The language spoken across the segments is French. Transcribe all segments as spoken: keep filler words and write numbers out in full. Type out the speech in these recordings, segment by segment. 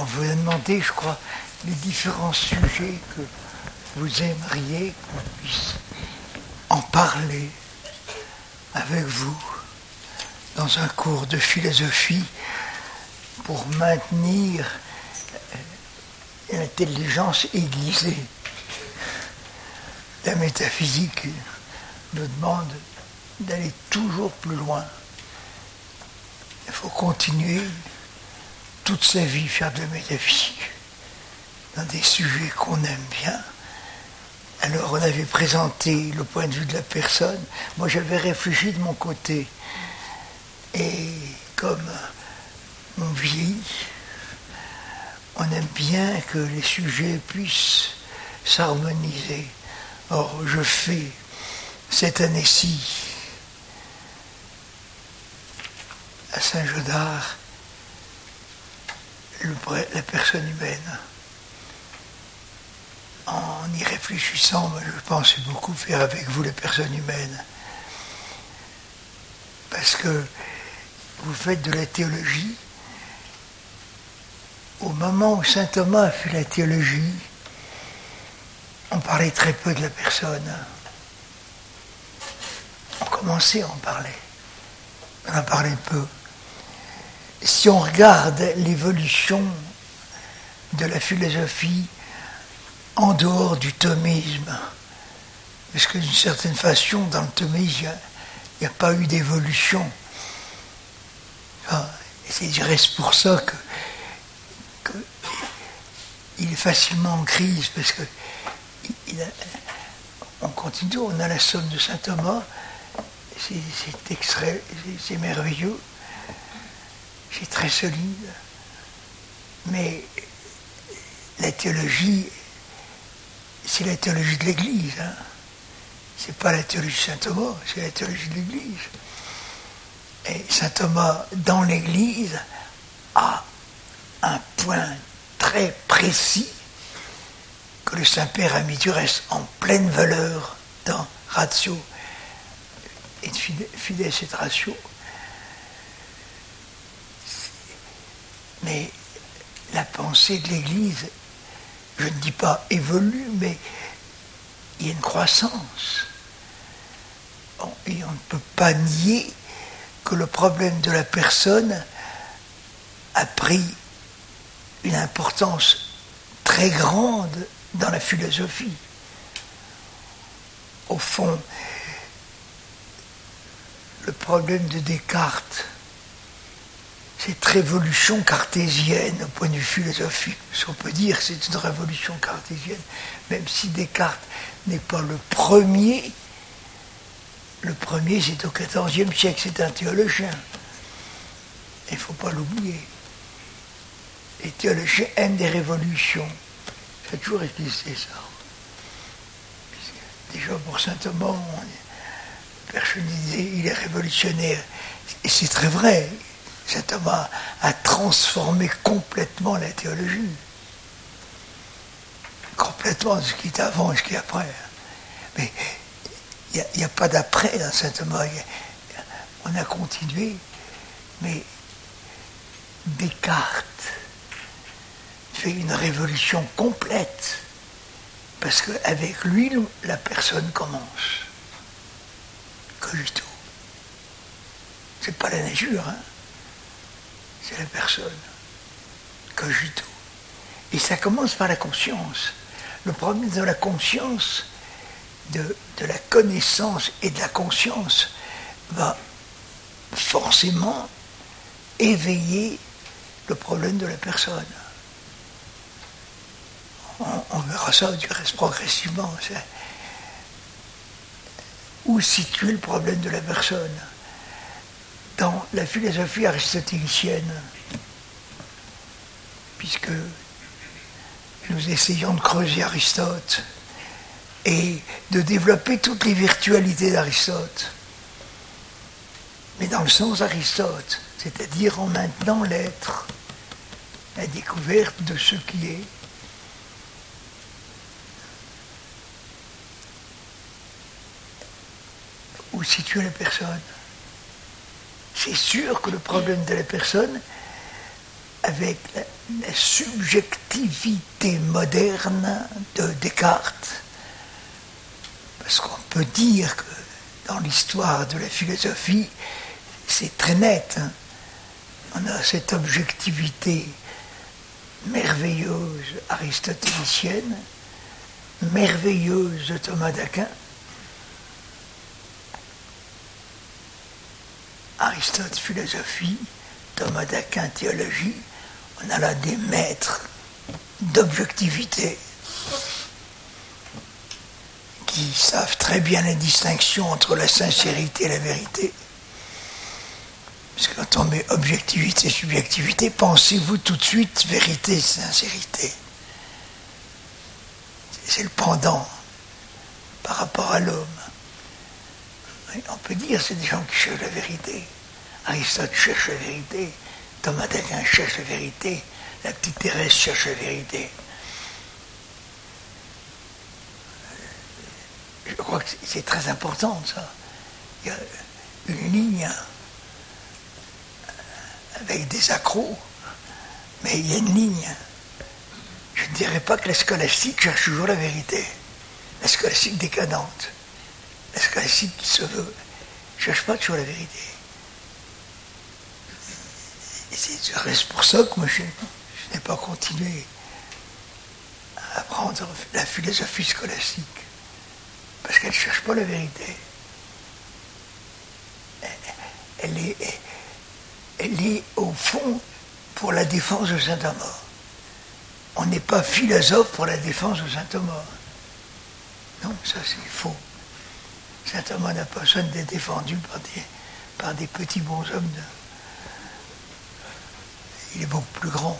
on vous a demandé, je crois, les différents sujets que vous aimeriez qu'on puisse en parler avec vous dans un cours de philosophie pour maintenir l'intelligence aiguisée. La métaphysique nous demande d'aller toujours plus loin. Il faut continuer toute sa vie faire de la métaphysique dans des sujets qu'on aime bien. Alors on avait présenté le point de vue de la personne. Moi j'avais réfléchi de mon côté. Et comme on vieillit, on aime bien que les sujets puissent s'harmoniser. Or, je fais cette année-ci, à Saint-Jeudard, la personne humaine. En y réfléchissant, je pensais beaucoup faire avec vous les personnes humaines. Parce que vous faites de la théologie. Au moment où saint Thomas a fait la théologie, on parlait très peu de la personne. On commençait à en parler. On en parlait peu. Si on regarde l'évolution de la philosophie en dehors du thomisme, parce que d'une certaine façon, dans le thomisme, il n'y a, a pas eu d'évolution. Enfin, je reste pour ça que, que il est facilement en crise, parce que il a, on continue, on a la somme de saint Thomas, c'est, c'est extrait, c'est, c'est merveilleux, c'est très solide, mais la théologie, c'est la théologie de l'Église, hein. C'est pas la théologie de saint Thomas, c'est la théologie de l'Église. Et saint Thomas, dans l'Église, a un point très précis que le Saint-Père a mis du reste en pleine valeur dans Ratio et Fides et Ratio. Mais la pensée de l'Église, je ne dis pas évolue, mais il y a une croissance. Bon, et on ne peut pas nier que le problème de la personne a pris une importance très grande dans la philosophie. Au fond, le problème de Descartes, cette révolution cartésienne au point de vue philosophique, si on peut dire que c'est une révolution cartésienne, même si Descartes n'est pas le premier, le premier c'est au quatorzième siècle, c'est un théologien. Il ne faut pas l'oublier. Les théologiens aiment des révolutions. Ça a toujours existé ça. Déjà pour saint Thomas, personne disait il est révolutionnaire. Et c'est très vrai. Saint Thomas a transformé complètement la théologie. Complètement ce qui est avant et ce qui est après. Mais il n'y a, a pas d'après dans saint Thomas. Y a, on a continué. Mais Descartes fait une révolution complète. Parce qu'avec lui, la personne commence. Cogito. C'est pas la nature, hein. C'est la personne. Cogito. Et ça commence par la conscience. Le problème de la conscience, de, de la connaissance et de la conscience, va forcément éveiller le problème de la personne. On, on verra ça du reste progressivement. C'est... Où situer le problème de la personne? Dans la philosophie aristotélicienne, puisque nous essayons de creuser Aristote et de développer toutes les virtualités d'Aristote, mais dans le sens d'Aristote, c'est-à-dire en maintenant l'être, la découverte de ce qui est. Où situer la personne? C'est sûr que le problème de la personne avec la, la subjectivité moderne de Descartes. Parce qu'on peut dire que dans l'histoire de la philosophie, c'est très net. Hein. On a cette objectivité merveilleuse aristotélicienne, merveilleuse de Thomas d'Aquin. Aristote, philosophie, Thomas d'Aquin, théologie. On a là des maîtres d'objectivité qui savent très bien la distinction entre la sincérité et la vérité. Parce que quand on met objectivité et subjectivité, pensez-vous tout de suite vérité et sincérité. C'est le pendant par rapport à l'homme. On peut dire que c'est des gens qui cherchent la vérité. Aristote cherche la vérité, Thomas d'Aquin cherche la vérité, la petite Thérèse cherche la vérité. Je crois que c'est très important, ça. Il y a une ligne avec des accros, mais il y a une ligne. Je ne dirais pas que la scolastique cherche toujours la vérité. La scolastique décadente, la scolastique qui se veut, ne cherche pas toujours la vérité. Et c'est pour ça que moi je, je n'ai pas continué à apprendre la philosophie scolastique. Parce qu'elle ne cherche pas la vérité. Elle est, elle est au fond pour la défense de saint Thomas. On n'est pas philosophe pour la défense de saint Thomas. Non, ça c'est faux. Saint Thomas n'a pas besoin d'être défendu par des, par des petits bonshommes. De... Il est beaucoup plus grand.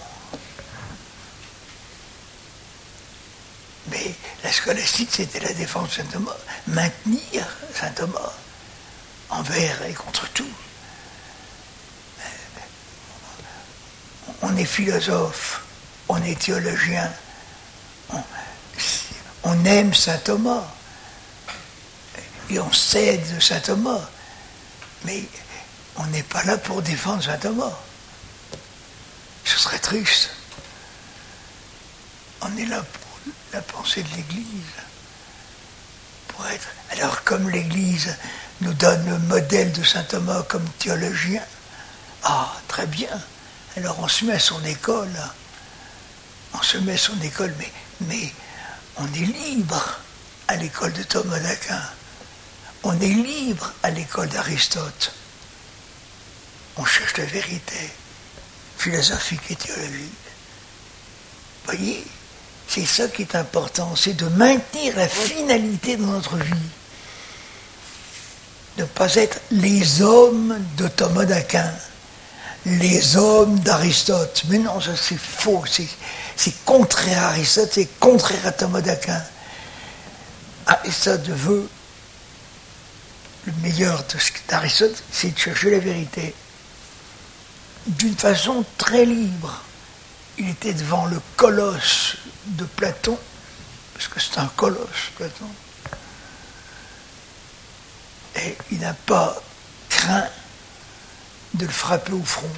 Mais la scolastique, c'était la défense de saint Thomas. Maintenir saint Thomas envers et contre tout. On est philosophe, on est théologien, on, on aime saint Thomas et on cède de saint Thomas, mais on n'est pas là pour défendre saint Thomas. Ce serait triste. On est là pour la pensée de l'Église. Pour être... Alors comme l'Église nous donne le modèle de saint Thomas comme théologien, ah, très bien. Alors on se met à son école. On se met à son école, mais, mais on est libre à l'école de Thomas d'Aquin. On est libre à l'école d'Aristote. On cherche la vérité philosophique et théologique. Vous voyez, c'est ça qui est important, c'est de maintenir la finalité de notre vie. De ne pas être les hommes de Thomas d'Aquin, les hommes d'Aristote. Mais non, ça c'est faux, c'est, c'est contraire à Aristote, c'est contraire à Thomas d'Aquin. Aristote veut, le meilleur d'Aristote, c'est de chercher la vérité. D'une façon très libre. Il était devant le colosse de Platon, parce que c'est un colosse, Platon. Et il n'a pas craint de le frapper au front.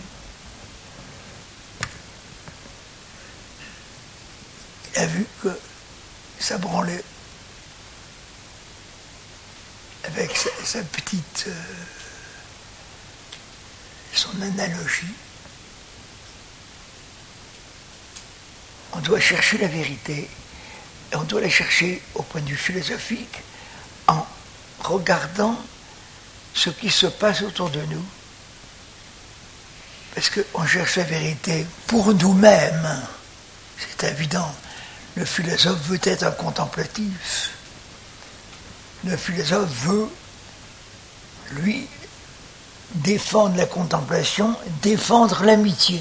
Il a vu que ça branlait avec sa, sa petite... Euh, son analogie. On doit chercher la vérité, et on doit la chercher au point de vue philosophique en regardant ce qui se passe autour de nous. Parce qu'on cherche la vérité pour nous-mêmes, c'est évident. Le philosophe veut être un contemplatif. Le philosophe veut, lui, défendre la contemplation, défendre l'amitié.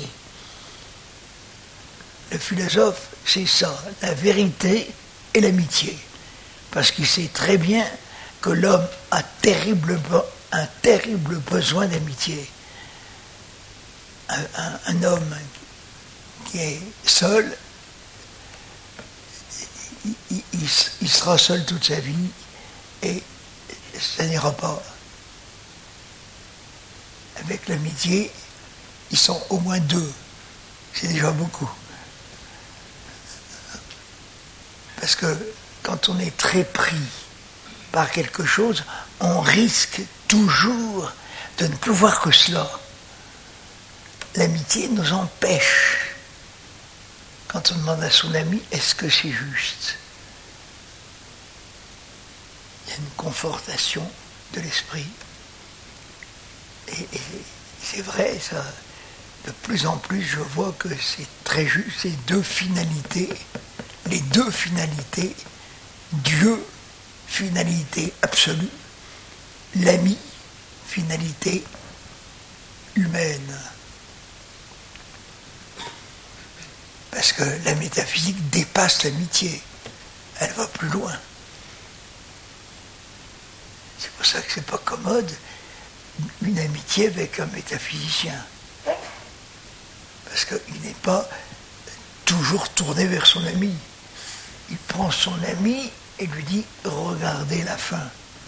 Le philosophe, c'est ça, la vérité et l'amitié. Parce qu'il sait très bien que l'homme a terrible, un terrible besoin d'amitié. Un, un, un homme qui est seul, il, il, il sera seul toute sa vie et ça n'ira pas. Avec l'amitié, ils sont au moins deux. C'est déjà beaucoup. Parce que quand on est très pris par quelque chose, on risque toujours de ne plus voir que cela. L'amitié nous empêche. Quand on demande à son ami, est-ce que c'est juste? Il y a une confortation de l'esprit. Et, et c'est vrai, ça. De plus en plus, je vois que c'est très juste, ces deux finalités, les deux finalités, Dieu, finalité absolue, l'ami, finalité humaine. Parce que la métaphysique dépasse l'amitié, elle va plus loin. C'est pour ça que c'est pas commode une amitié avec un métaphysicien. Parce qu'il n'est pas toujours tourné vers son ami. Il prend son ami et lui dit « Regardez la fin, Dieu ».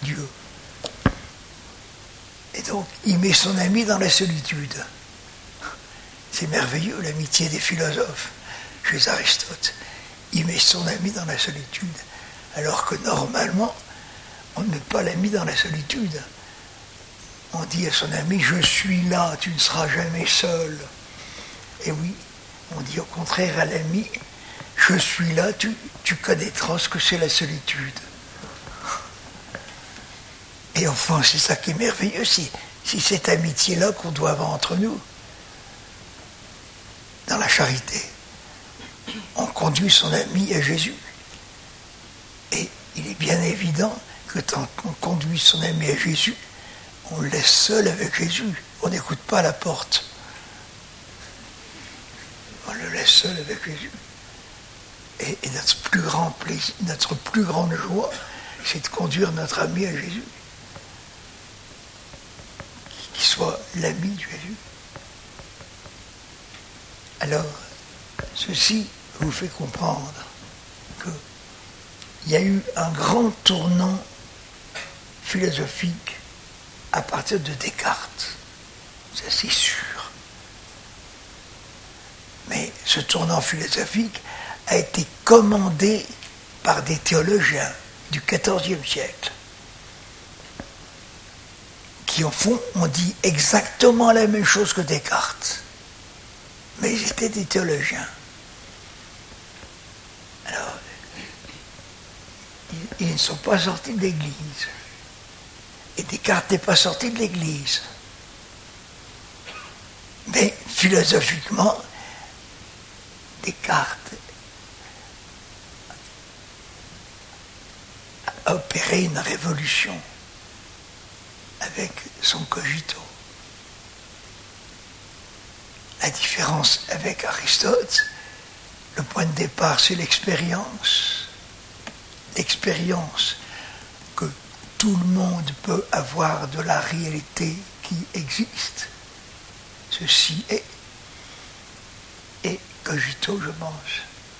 Et donc, il met son ami dans la solitude. C'est merveilleux, l'amitié des philosophes, chez Aristote. Il met son ami dans la solitude. Alors que normalement, on ne met pas l'ami dans la solitude. On dit à son ami « Je suis là, tu ne seras jamais seul ». Et oui, on dit au contraire à l'ami, je suis là, tu, tu connaîtras ce que c'est la solitude. Et enfin, c'est ça qui est merveilleux, c'est, c'est cette amitié-là qu'on doit avoir entre nous. Dans la charité, on conduit son ami à Jésus. Et il est bien évident que tant qu'on conduit son ami à Jésus, on le laisse seul avec Jésus. On n'écoute pas à la porte. On le laisse seul avec Jésus. Et, et notre plus grand plaisir, notre plus grande joie, c'est de conduire notre ami à Jésus. Qu'il soit l'ami de Jésus. Alors, ceci vous fait comprendre qu'il y a eu un grand tournant philosophique à partir de Descartes. Ça, c'est sûr. Mais ce tournant philosophique a été commandé par des théologiens du quatorzième siècle qui, au fond, ont dit exactement la même chose que Descartes. Mais ils étaient des théologiens. Alors, ils, ils ne sont pas sortis de l'Église. Et Descartes n'est pas sorti de l'Église. Mais philosophiquement, Descartes a opéré une révolution avec son cogito. La différence avec Aristote, le point de départ, c'est l'expérience. L'expérience que tout le monde peut avoir de la réalité qui existe. Ceci est. Et cogito, je pense.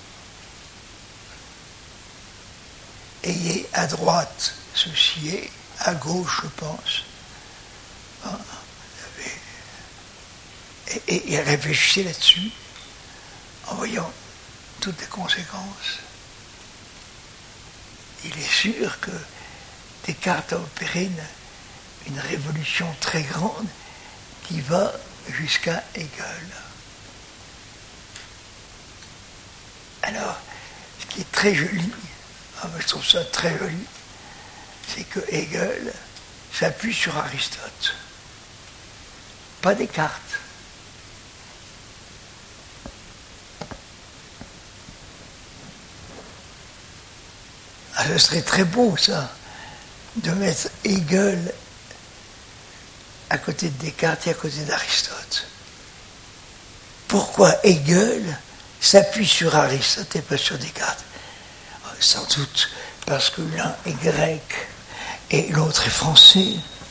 Ayez à droite, ceci est, à gauche, je pense. Hein, et, et, et réfléchissez là-dessus, en voyant toutes les conséquences. Il est sûr que Descartes a opéré une, une révolution très grande qui va jusqu'à Hegel. Alors, ce qui est très joli, ah, je trouve ça très joli, c'est que Hegel s'appuie sur Aristote, pas Descartes. Ah, ce serait très beau, ça, de mettre Hegel à côté de Descartes et à côté d'Aristote. Pourquoi Hegel s'appuie sur Aristote et pas sur Descartes? Sans doute parce que l'un est grec et l'autre est français.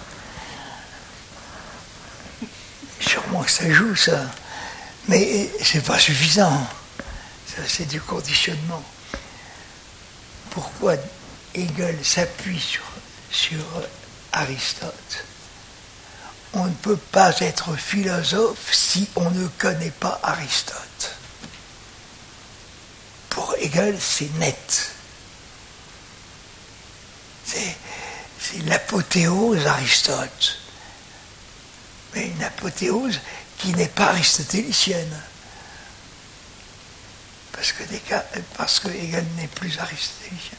Sûrement que ça joue, ça. Mais c'est pas suffisant. Ça, c'est du conditionnement. Pourquoi Hegel s'appuie sur, sur Aristote? On ne peut pas être philosophe si on ne connaît pas Aristote. Hegel, c'est net. C'est, c'est l'apothéose Aristote. Mais une apothéose qui n'est pas aristotélicienne. Parce que, Descartes, parce que Hegel n'est plus aristotélicien.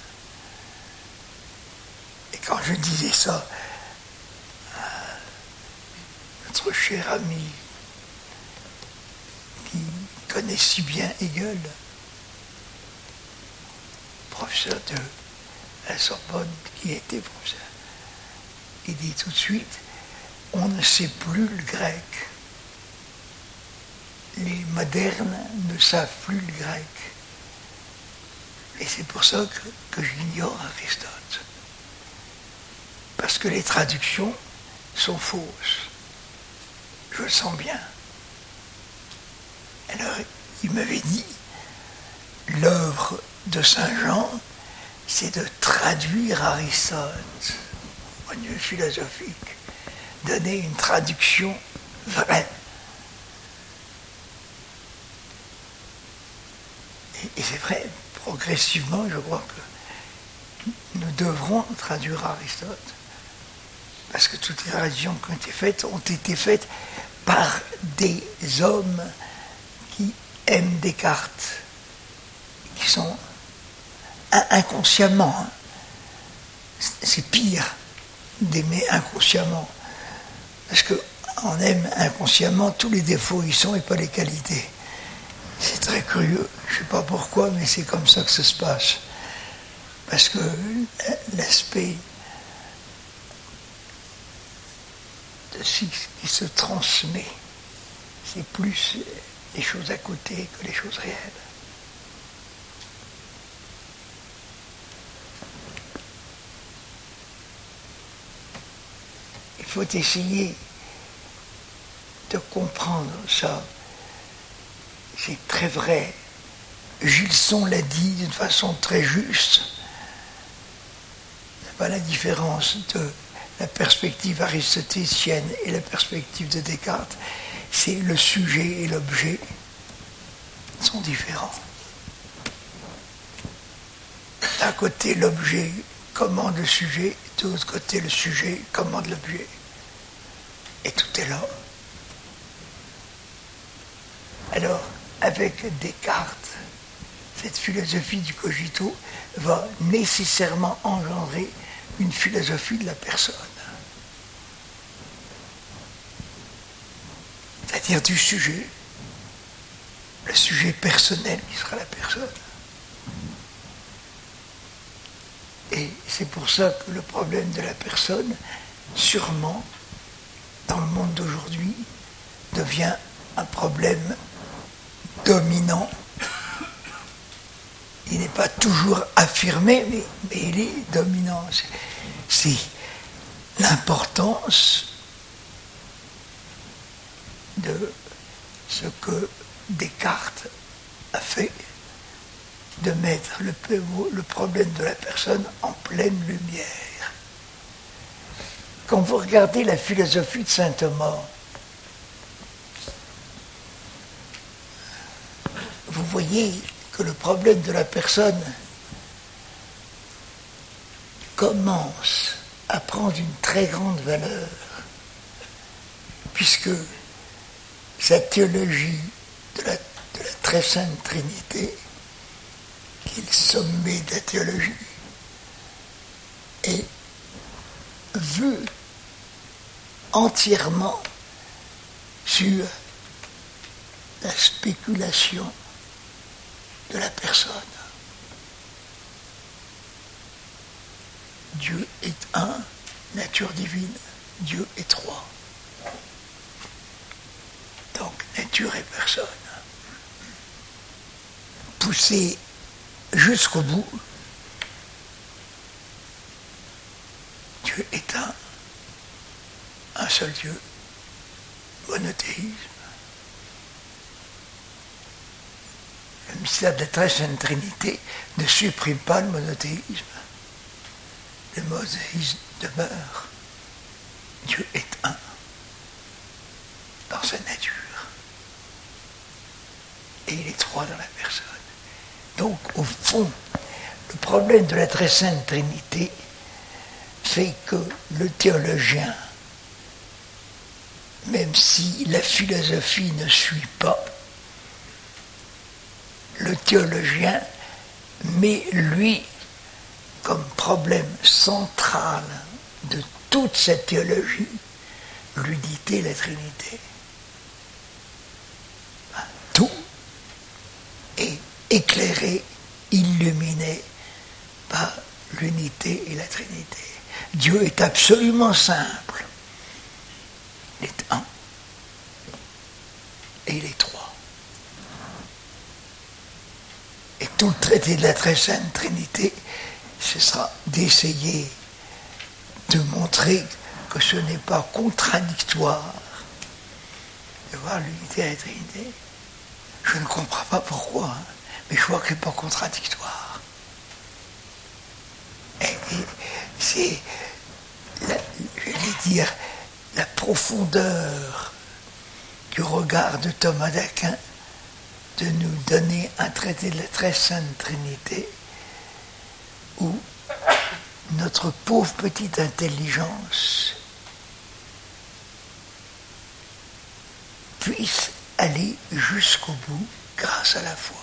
Et quand je disais ça à notre cher ami qui connaît si bien Hegel, professeur de la Sorbonne, qui était professeur, il dit tout de suite, on ne sait plus le grec. Les modernes ne savent plus le grec. Et c'est pour ça que, que j'ignore Aristote. Parce que les traductions sont fausses. Je le sens bien. Alors, il m'avait dit, l'œuvre de Saint Jean, c'est de traduire Aristote, au point de vue philosophique, donner une traduction vraie. Et, et c'est vrai, progressivement, je crois que nous devrons traduire Aristote, parce que toutes les traductions qui ont été faites ont été faites par des hommes qui aiment Descartes, qui sont inconsciemment, hein. C'est pire d'aimer inconsciemment, parce qu'on aime inconsciemment tous les défauts ils sont et pas les qualités. C'est très curieux, je ne sais pas pourquoi, mais c'est comme ça que ça se passe. Parce que l'aspect de ce qui se transmet, c'est plus les choses à côté que les choses réelles. Il faut essayer de comprendre ça. C'est très vrai. Gilson l'a dit d'une façon très juste. C'est pas la différence de la perspective aristotélicienne et la perspective de Descartes. C'est le sujet et l'objet sont différents. D'un côté, l'objet commande le sujet, de l'autre côté, le sujet commande l'objet. Et tout est là. Alors, avec Descartes, cette philosophie du cogito va nécessairement engendrer une philosophie de la personne. C'est-à-dire du sujet, le sujet personnel qui sera la personne. Et c'est pour ça que le problème de la personne, sûrement, dans le monde d'aujourd'hui, devient un problème dominant. Il n'est pas toujours affirmé, mais, mais il est dominant. C'est, c'est l'importance de ce que Descartes a fait, de mettre le, le problème de la personne en pleine lumière. Quand vous regardez la philosophie de saint Thomas, vous voyez que le problème de la personne commence à prendre une très grande valeur, puisque sa théologie de la, de la très sainte Trinité, qui est le sommet de la théologie, est vue entièrement sur la spéculation de la personne. Dieu est un, nature divine, Dieu est trois. Donc, nature et personne. Poussé jusqu'au bout, Dieu est un, un seul Dieu, monothéisme. Le mystère de la très sainte Trinité ne supprime pas le monothéisme. Le monothéisme demeure. Dieu est un dans sa nature. Et il est trois dans la personne. Donc, au fond, le problème de la très sainte Trinité fait que le théologien, même si la philosophie ne suit pas, le théologien met, lui, comme problème central de toute cette théologie, l'unité et la Trinité. Tout est éclairé, illuminé par l'unité et la Trinité. Dieu est absolument simple. Il est un et il est trois. Et tout le traité de la très sainte Trinité, ce sera d'essayer de montrer que ce n'est pas contradictoire de voir l'unité et la Trinité. Je ne comprends pas pourquoi, hein, mais je vois que ce n'est pas contradictoire. Et, et c'est, la, je vais dire, la profondeur du regard de Thomas d'Aquin de nous donner un traité de la très sainte Trinité où notre pauvre petite intelligence puisse aller jusqu'au bout grâce à la foi.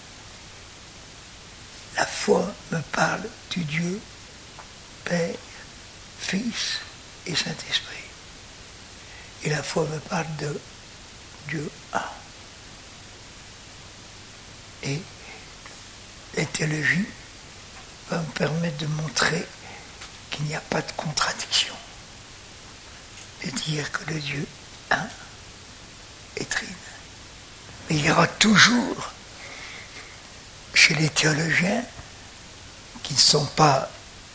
La foi me parle du Dieu, Père, Fils et Saint-Esprit. Et la foi me parle de Dieu un. Et la théologie va me permettre de montrer qu'il n'y a pas de contradiction. De dire que le Dieu un est trine. Mais il y aura toujours, chez les théologiens, qui ne sont pas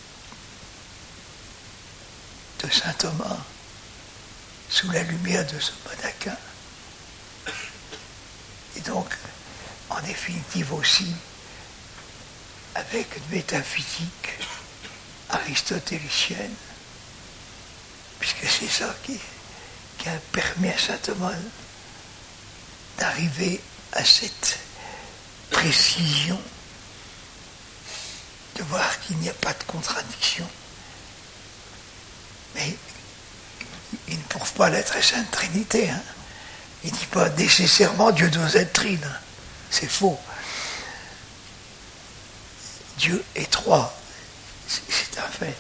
de saint Thomas, sous la lumière de ce Thomas d'Aquin, et donc, en définitive aussi, avec une métaphysique aristotélicienne, puisque c'est ça qui, qui a permis à saint Thomas d'arriver à cette précision, de voir qu'il n'y a pas de contradiction. Mais il ne prouve pas la très sainte Trinité. Hein. Il ne dit pas nécessairement Dieu doit être trine. C'est faux. Dieu est trois. C'est un fait.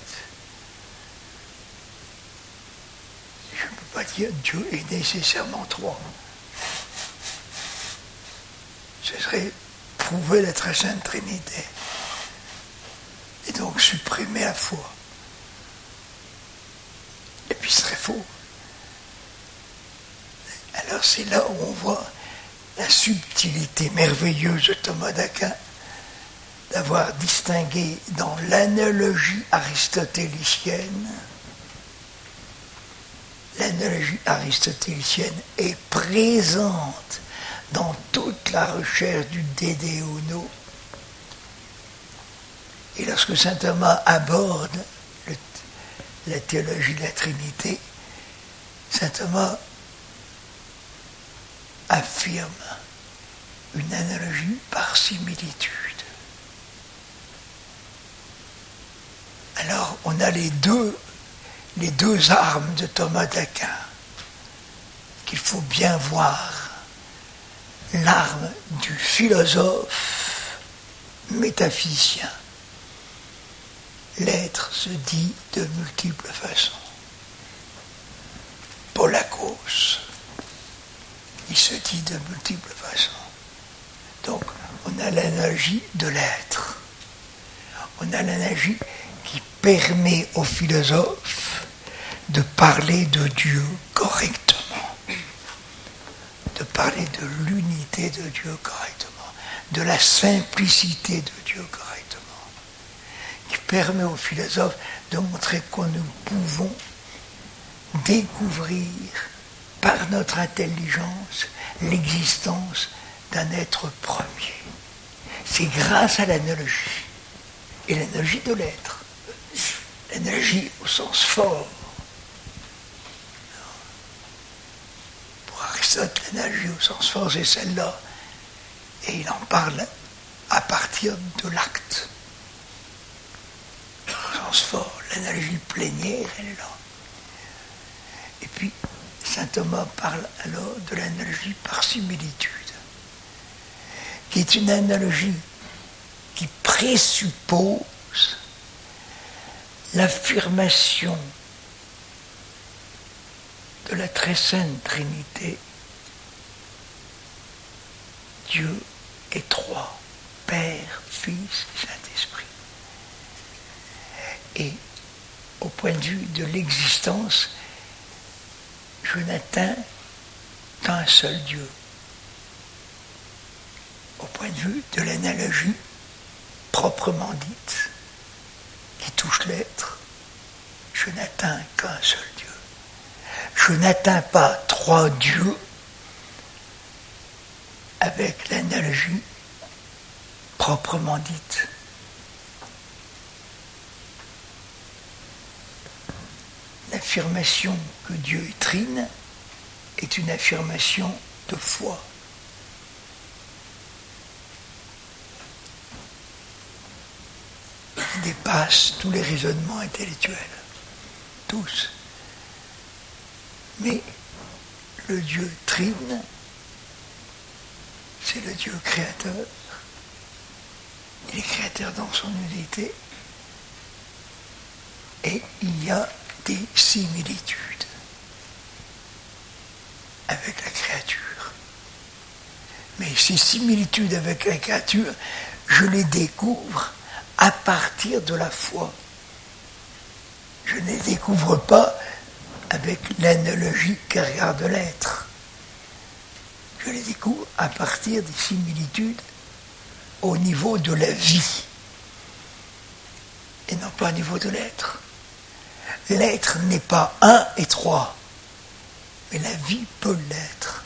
Je ne peux pas dire Dieu est nécessairement trois. Ce serait prouver la très sainte Trinité. Et donc supprimer la foi. Et puis ce serait faux. Alors c'est là où on voit la subtilité merveilleuse de Thomas d'Aquin d'avoir distingué dans l'analogie aristotélicienne. L'analogie aristotélicienne est présente dans toute la recherche du Dede Uno. Et lorsque saint Thomas aborde le, la théologie de la Trinité, saint Thomas affirme une analogie par similitude. Alors, on a les deux, les deux armes de Thomas d'Aquin qu'il faut bien voir. L'arme du philosophe métaphysicien. L'être se dit de multiples façons. Polakos, il se dit de multiples façons. Donc, on a l'analogie de l'être. On a l'analogie qui permet aux philosophes de parler de Dieu correctement, de parler de l'unité de Dieu correctement, de la simplicité de Dieu correctement, qui permet aux philosophes de montrer que nous pouvons découvrir par notre intelligence l'existence d'un être premier. C'est grâce à l'analogie, et l'analogie de l'être, l'analogie au sens fort. Pour Aristote, l'analogie au sens fort, c'est celle-là, et il en parle à partir de l'acte. Au sens fort, l'analogie plénière, elle est là. Et puis, saint Thomas parle alors de l'analogie par similitude, qui est une analogie qui présuppose l'affirmation de la très sainte Trinité. Dieu est trois, Père, Fils et Saint-Esprit. Et au point de vue de l'existence, je n'atteins qu'un seul Dieu. Au point de vue de l'analogie proprement dite, qui touche l'être, je n'atteins qu'un seul Dieu. Je n'atteins pas trois dieux avec l'analogie proprement dite. L'affirmation que Dieu est trine est une affirmation de foi. Qui dépasse tous les raisonnements intellectuels. Tous. Mais le Dieu trine, c'est le Dieu créateur. Il est créateur dans son unité. Et il y a des similitudes avec la créature. Mais ces similitudes avec la créature, je les découvre à partir de la foi. Je ne les découvre pas avec l'analogie qui regarde l'être. Je les découvre à partir des similitudes au niveau de la vie et non pas au niveau de l'être. L'être n'est pas un et trois, mais la vie peut l'être.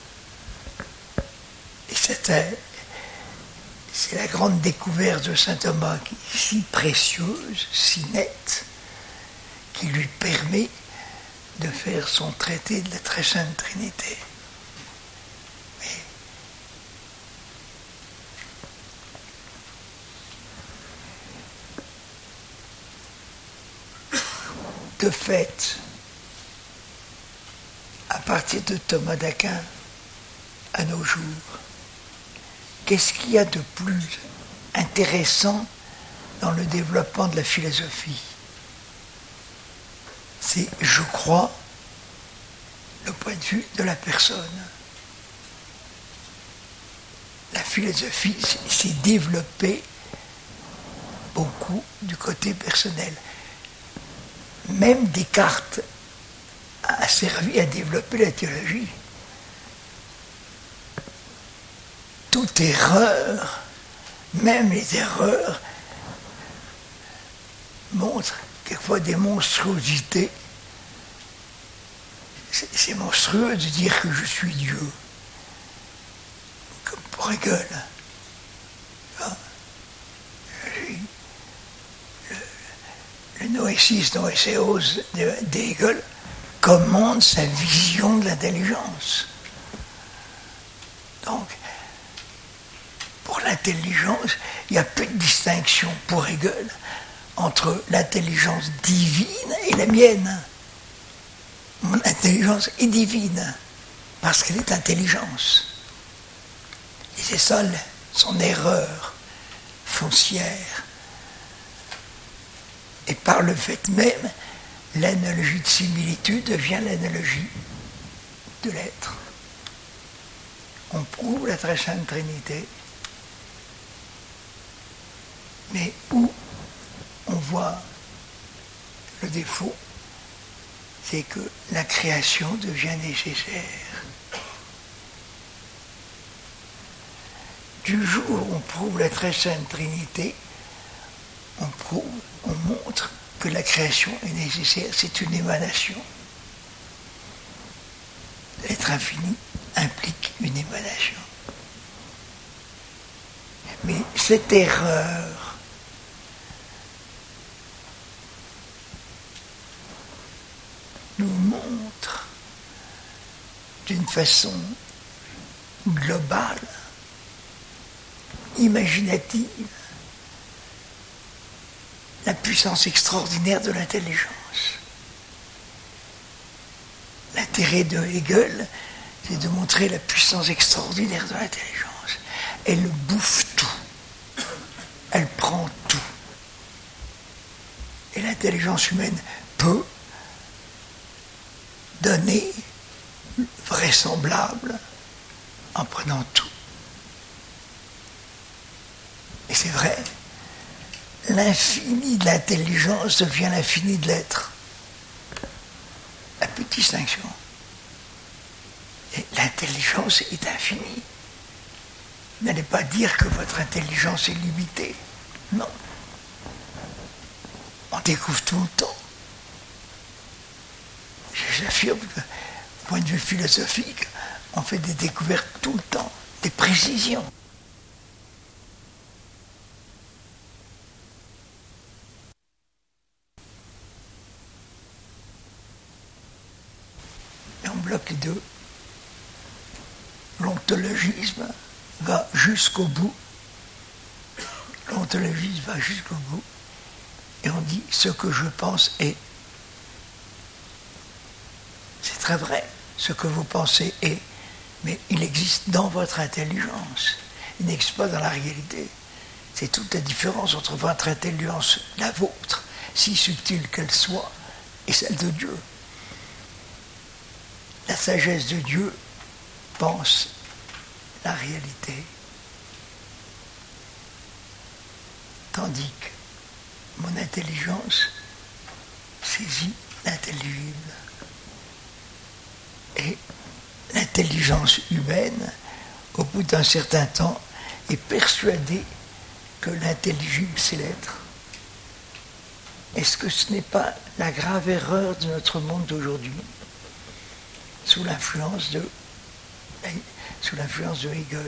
Et c'était, c'est la grande découverte de saint Thomas qui est si précieuse, si nette, qui lui permet de faire son traité de la très sainte Trinité. Mais de fait, à partir de Thomas d'Aquin à nos jours, qu'est-ce qu'il y a de plus intéressant dans le développement de la philosophie? C'est, je crois, le point de vue de la personne. La philosophie s'est développée beaucoup du côté personnel. Même Descartes a servi à développer la théologie. Toute erreur, même les erreurs, montrent quelquefois des monstruosités. C'est, c'est monstrueux de dire que je suis Dieu. Comme pour Hegel. Hein? Le, le Noésis Noéséos d'Hegel commande sa vision de l'intelligence. Donc, pour l'intelligence, il n'y a plus de distinction pour Hegel entre l'intelligence divine et la mienne. Mon intelligence est divine, parce qu'elle est intelligence. Et c'est ça son erreur foncière. Et par le fait même, l'analogie de similitude devient l'analogie de l'être. On prouve la très sainte Trinité, mais où on voit le défaut, c'est que la création devient nécessaire. Du jour où on prouve la très sainte Trinité, on prouve, on montre que la création est nécessaire, c'est une émanation. L'être infini implique une émanation. Mais cette erreur nous montre d'une façon globale imaginative, la puissance extraordinaire de l'intelligence. L'intérêt de Hegel, c'est de montrer la puissance extraordinaire de l'intelligence. Elle bouffe tout. Elle prend tout. Et l'intelligence humaine peut donner vraisemblable en prenant tout. Et c'est vrai, l'infini de l'intelligence devient l'infini de l'être. La petite distinction. Et l'intelligence est infinie. N'allez pas dire que votre intelligence est limitée. Non. On découvre tout le temps. J'affirme que, du point de vue philosophique, on fait des découvertes tout le temps, des précisions. Et on bloque les deux. L'ontologisme va jusqu'au bout. L'ontologisme va jusqu'au bout. Et on dit ce que je pense est. C'est très vrai, ce que vous pensez est, mais il existe dans votre intelligence. Il n'existe pas dans la réalité. C'est toute la différence entre votre intelligence, la vôtre, si subtile qu'elle soit, et celle de Dieu. La sagesse de Dieu pense la réalité, tandis que mon intelligence saisit l'intelligible. Et l'intelligence humaine, au bout d'un certain temps, est persuadée que l'intelligible, c'est l'être. Est-ce que ce n'est pas la grave erreur de notre monde d'aujourd'hui, sous l'influence de, sous l'influence de Hegel?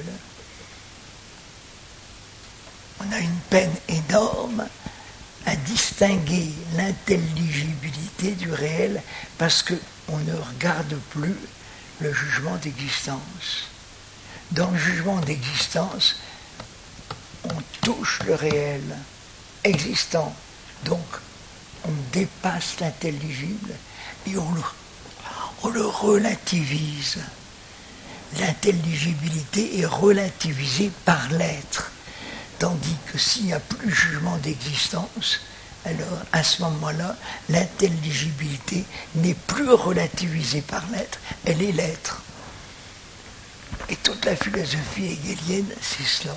On a une peine énorme à distinguer l'intelligibilité du réel parce qu'on ne regarde plus le jugement d'existence. Dans le jugement d'existence, on touche le réel existant. Donc, on dépasse l'intelligible et on le, on le relativise. L'intelligibilité est relativisée par l'être. Tandis que s'il n'y a plus de jugement d'existence, alors à ce moment-là, l'intelligibilité n'est plus relativisée par l'être, elle est l'être. Et toute la philosophie hegelienne, c'est cela.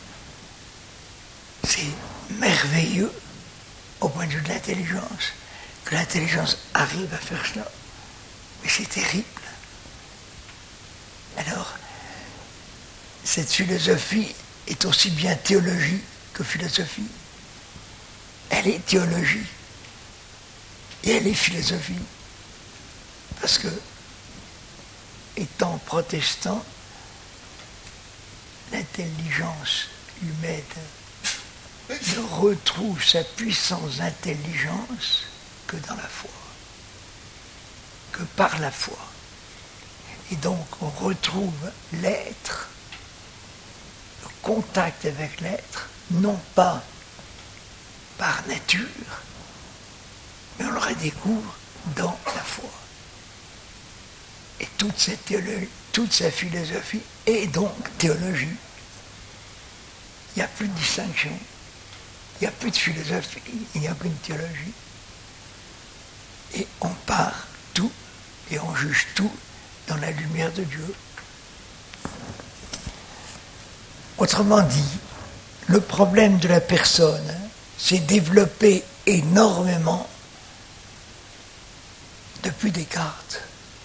C'est merveilleux au point de vue de l'intelligence, que l'intelligence arrive à faire cela. Mais c'est terrible. Alors, cette philosophie est aussi bien théologie que philosophie. Elle est théologie et elle est philosophie. Parce que, étant protestant, l'intelligence humaine ne retrouve sa puissance d'intelligence que dans la foi, que par la foi. Et donc on retrouve l'être, le contact avec l'être, non pas par nature, mais on le redécouvre dans la foi. Et toute cette théologie, toute sa philosophie est donc théologie. Il n'y a plus de distinction, il n'y a plus de philosophie, il n'y a plus de théologie. Et on part tout et on juge tout dans la lumière de Dieu. Autrement dit, le problème de la personne s'est développé énormément depuis Descartes.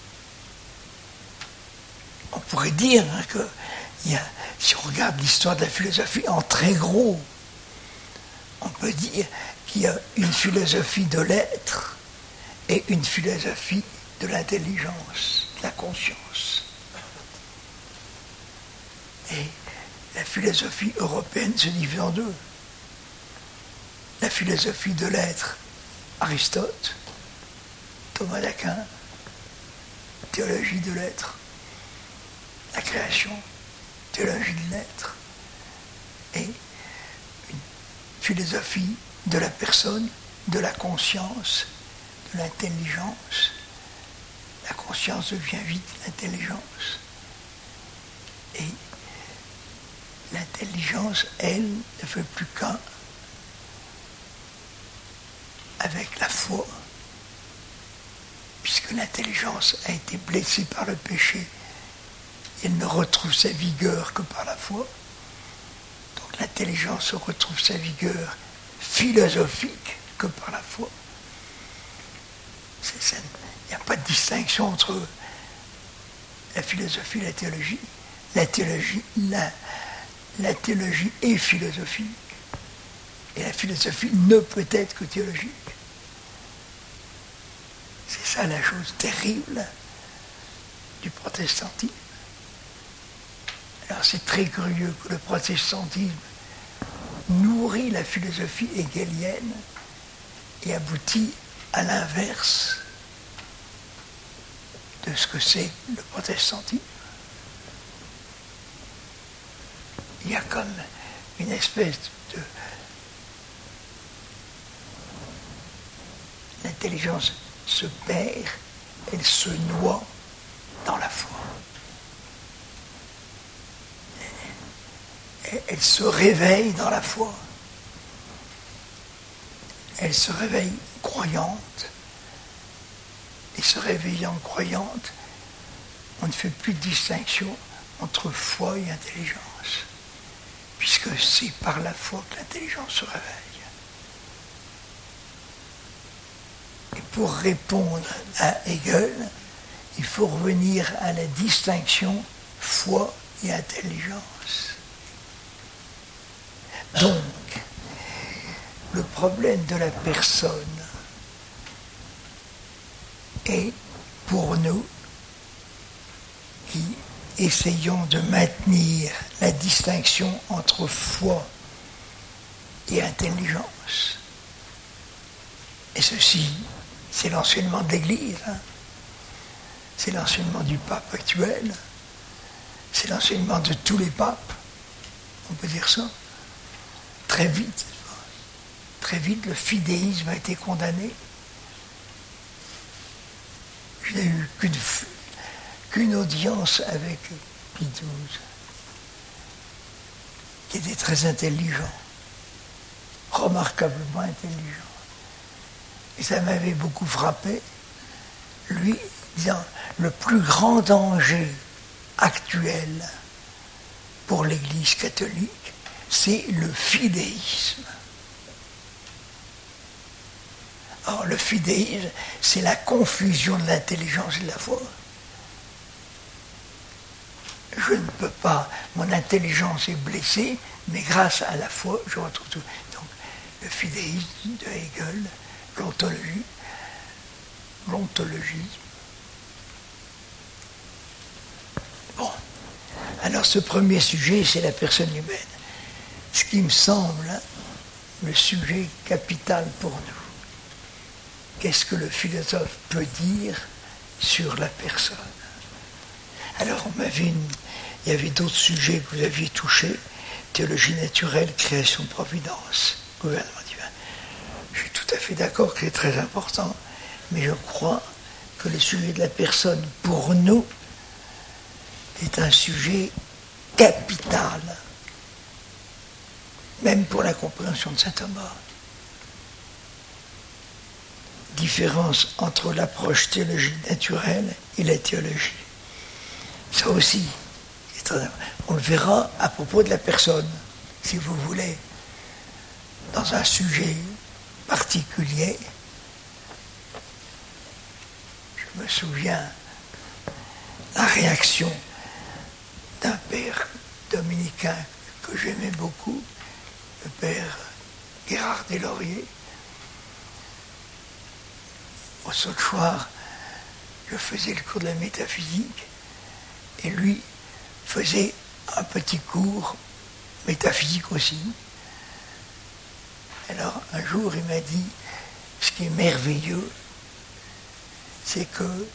On pourrait dire hein, que il y a, si on regarde l'histoire de la philosophie en très gros, on peut dire qu'il y a une philosophie de l'être et une philosophie de l'intelligence, de la conscience. Et la philosophie européenne se divise en deux. La philosophie de l'être, Aristote, Thomas d'Aquin, théologie de l'être, la création, théologie de l'être, et philosophie de la personne, de la conscience, de l'intelligence. La conscience devient vite l'intelligence. Et l'intelligence, elle, ne fait plus qu'un avec la foi, puisque l'intelligence a été blessée par le péché, elle ne retrouve sa vigueur que par la foi. Donc l'intelligence retrouve sa vigueur philosophique que par la foi. C'est, c'est, il n'y a pas de distinction entre la philosophie et la théologie. La théologie, la, la théologie est philosophique. Et la philosophie ne peut être que théologique. C'est ça la chose terrible du protestantisme. Alors c'est très curieux que le protestantisme nourrit la philosophie hegelienne et aboutit à l'inverse de ce que c'est le protestantisme. Il y a comme une espèce de... L'intelligence se perd, elle se noie dans la foi. Elle se réveille dans la foi. Elle se réveille croyante. Et se réveillant croyante, on ne fait plus de distinction entre foi et intelligence, puisque c'est par la foi que l'intelligence se réveille. Et pour répondre à Hegel, il faut revenir à la distinction foi et intelligence. Donc, le problème de la personne est, pour nous, qui essayons de maintenir la distinction entre foi et intelligence. Et ceci, c'est l'enseignement de l'Église, hein. C'est l'enseignement du pape actuel, c'est l'enseignement de tous les papes, on peut dire ça. Très vite, très vite, le fidéisme a été condamné. Je n'ai eu qu'une, qu'une audience avec Pie douze, qui était très intelligent, remarquablement intelligent. Et ça m'avait beaucoup frappé, lui disant, le plus grand danger actuel pour l'Église catholique, c'est le fidéisme. Or, le fidéisme, c'est la confusion de l'intelligence et de la foi. Je ne peux pas, mon intelligence est blessée, mais grâce à la foi, je retrouve tout. Donc, le fidéisme de Hegel, l'ontologie, l'ontologie. Bon, alors ce premier sujet, c'est la personne humaine. Ce qui me semble le sujet capital pour nous. Qu'est-ce que le philosophe peut dire sur la personne? Alors, on m'avait une, il y avait d'autres sujets que vous aviez touchés, théologie naturelle, création, providence, gouvernement divin. Je suis tout à fait d'accord que c'est très important, mais je crois que le sujet de la personne, pour nous, est un sujet capital, même pour la compréhension de saint Thomas. Différence entre l'approche théologique naturelle et la théologie. Ça aussi, c'est très, on le verra à propos de la personne, si vous voulez, dans un sujet particulier. Je me souviens la réaction d'un père dominicain que j'aimais beaucoup, le père Gérard Deslauriers. Au Saut-de-Choir, je faisais le cours de la métaphysique et lui faisait un petit cours métaphysique aussi. Alors un jour il m'a dit, ce qui est merveilleux, c'est que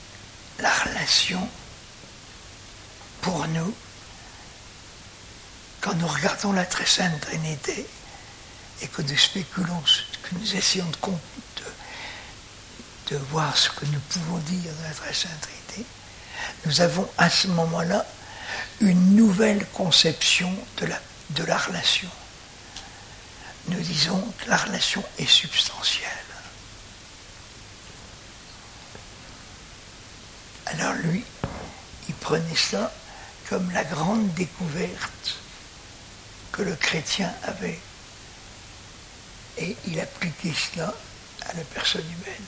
la relation pour nous quand nous regardons la très sainte Trinité et que nous spéculons, que nous essayons de, de, de voir ce que nous pouvons dire de la très sainte Trinité, nous avons à ce moment-là une nouvelle conception de la, de la relation. Nous disons que la relation est substantielle. Alors lui, il prenait ça comme la grande découverte que le chrétien avait. Et il appliquait cela à la personne humaine.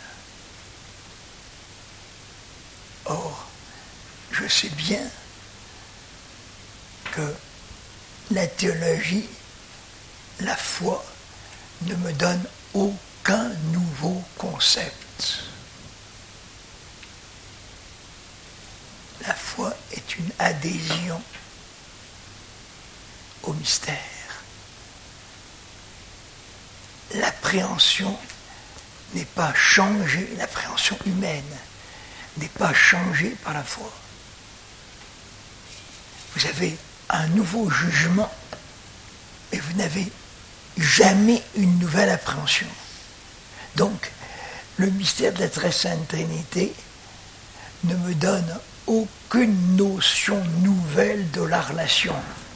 Or, je sais bien que la théologie, la foi, ne me donne aucun nouveau concept. La foi est une adhésion au mystère. L'appréhension n'est pas changée, l'appréhension humaine n'est pas changée par la foi. Vous avez un nouveau jugement, mais vous n'avez jamais une nouvelle appréhension. Donc, le mystère de la très sainte Trinité ne me donne aucune notion nouvelle de la relation.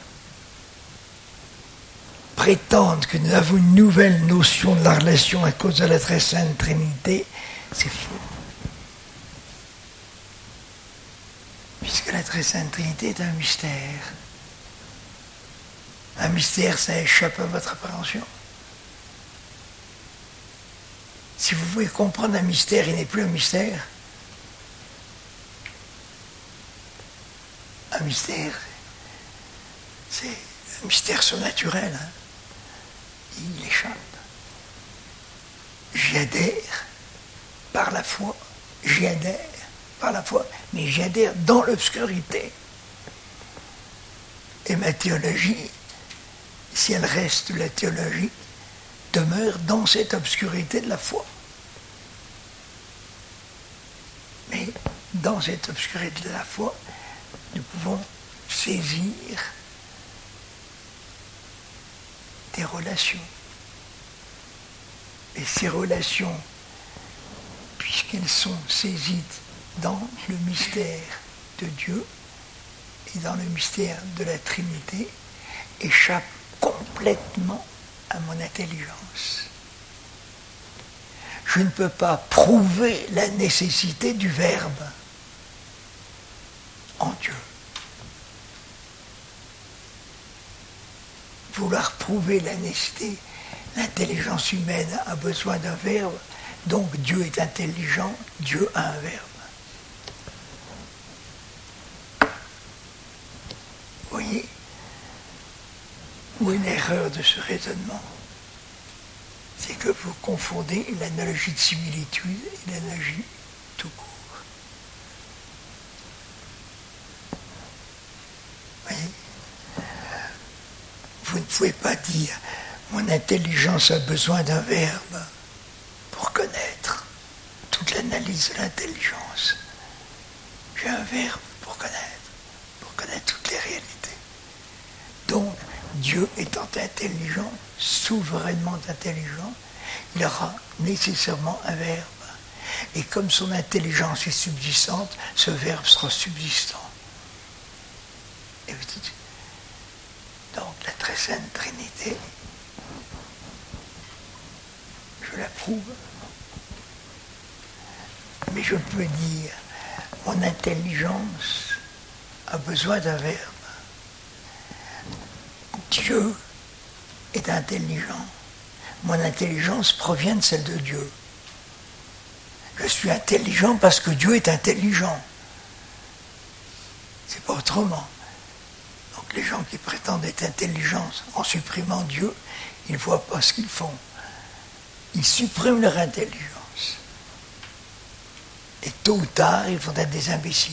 Prétendre que nous avons une nouvelle notion de la relation à cause de la très sainte Trinité, c'est faux. Puisque la très sainte Trinité est un mystère. Un mystère, ça échappe à votre appréhension. Si vous voulez comprendre un mystère, il n'est plus un mystère. Un mystère, c'est un mystère surnaturel. Hein. Il échappe. J'y adhère par la foi, j'y adhère par la foi, mais j'y adhère dans l'obscurité. Et ma théologie, si elle reste la théologie, demeure dans cette obscurité de la foi. Mais dans cette obscurité de la foi, nous pouvons saisir des relations. Et ces relations, puisqu'elles sont saisies dans le mystère de Dieu et dans le mystère de la Trinité, échappent complètement à mon intelligence. Je ne peux pas prouver la nécessité du Verbe en Dieu. Vouloir prouver la nécessité, l'intelligence humaine a besoin d'un verbe, donc Dieu est intelligent, Dieu a un verbe. Vous voyez où est l'erreur de ce raisonnement? C'est que vous confondez l'analogie de similitude et l'analogie tout court. Vous voyez? Vous ne pouvez pas dire « mon intelligence a besoin d'un verbe pour connaître toute l'analyse de l'intelligence. J'ai un verbe pour connaître, pour connaître toutes les réalités. » Donc, Dieu étant intelligent, souverainement intelligent, il aura nécessairement un verbe. Et comme son intelligence est subsistante, ce verbe sera subsistant. Et vous dites, donc la très sainte Trinité, je l'approuve, mais je peux dire, mon intelligence a besoin d'un verbe. Dieu est intelligent. Mon intelligence provient de celle de Dieu. Je suis intelligent parce que Dieu est intelligent. C'est pas autrement. Donc les gens qui prétendent être intelligents en supprimant Dieu, ils ne voient pas ce qu'ils font. Ils suppriment leur intelligence. Et tôt ou tard, ils vont être des imbéciles.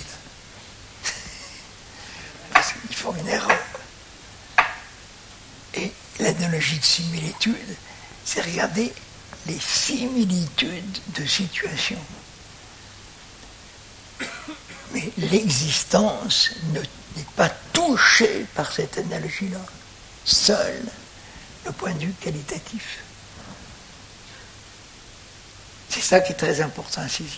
Parce qu'ils font une erreur. Et l'analogie de similitude, c'est regarder les similitudes de situations. Mais l'existence ne, n'est pas touchée par cette analogie-là. seul le point de vue qualitatif. C'est ça qui est très important à saisir.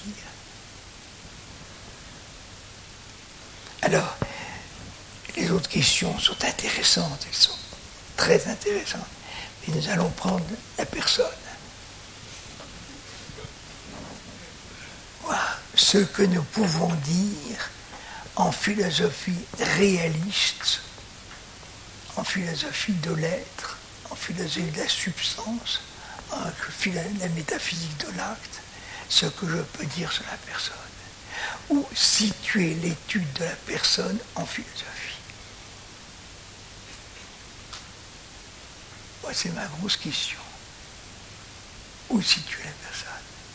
Alors, les autres questions sont intéressantes, elles sont très intéressantes, mais nous allons prendre la personne. Voilà ce que nous pouvons dire en philosophie réaliste, en philosophie de l'être, en philosophie de la substance, en la métaphysique de l'acte, ce que je peux dire sur la personne. Où situer l'étude de la personne en philosophie? Moi, c'est ma grosse question. Où situer la personne?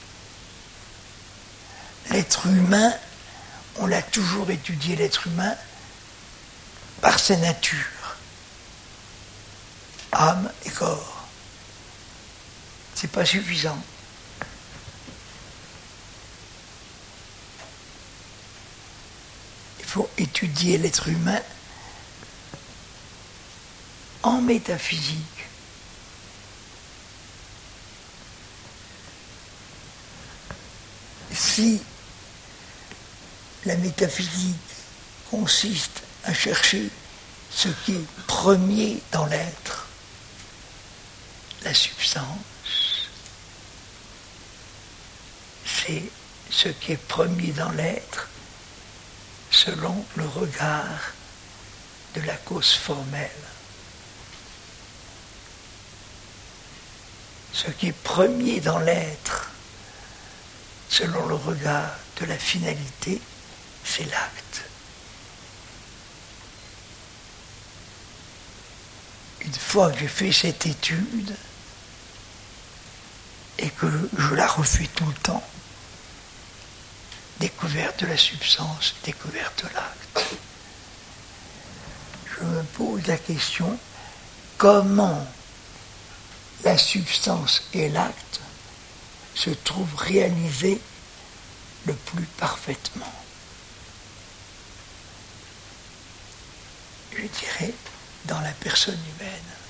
L'être humain, on l'a toujours étudié, l'être humain, par sa nature. Âme et corps. C'est pas suffisant. Il faut étudier l'être humain en métaphysique. Si la métaphysique consiste à chercher ce qui est premier dans l'être, la substance, c'est ce qui est premier dans l'être selon le regard de la cause formelle. Ce qui est premier dans l'être selon le regard de la finalité, c'est l'acte. Une fois que j'ai fait cette étude et que je la refais tout le temps, découverte de la substance, découverte de l'acte, je me pose la question, comment la substance et l'acte se trouvent réalisés le plus parfaitement? Je dirais dans la personne humaine.